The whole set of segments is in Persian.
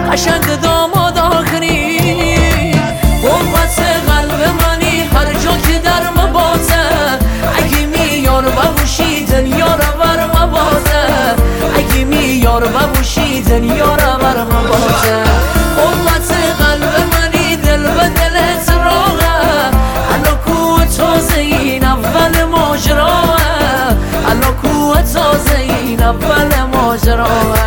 قشنگ داماد آخری قوت قلب منی هر جا که در مباته اگه میار ببوشی دنیا رو بر مباته اگه میار ببوشی دنیا رو بر مباته قوت قلب منی دل به دلت راغه الان کو تازه این اول ماجراه الان کو تازه این اول ماجراه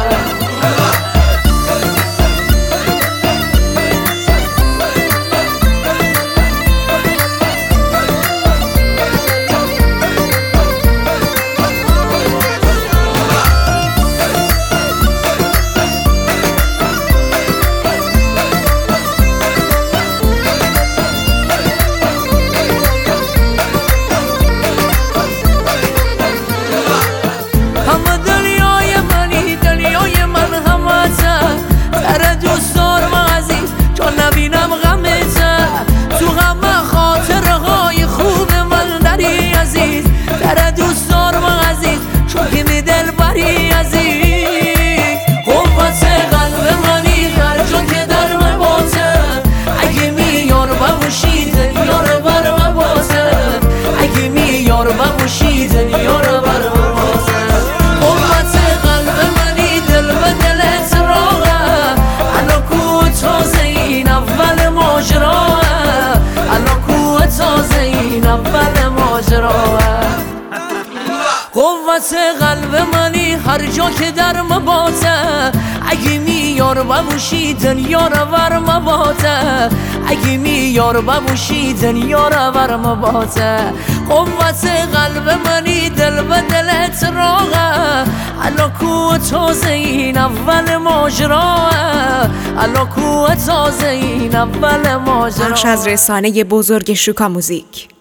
قوت قلب منی هر جا که در مباته اگه میار ببوشی دنیا رو بر مباته اگه میار ببوشی دنیا رو بر مباته قوت قلب منی دل به دلت راغه الان کو تازه این اول ماجراه الان کو تازه این اول ماجراه. بخش از رسانه بزرگ شوکا موزیک.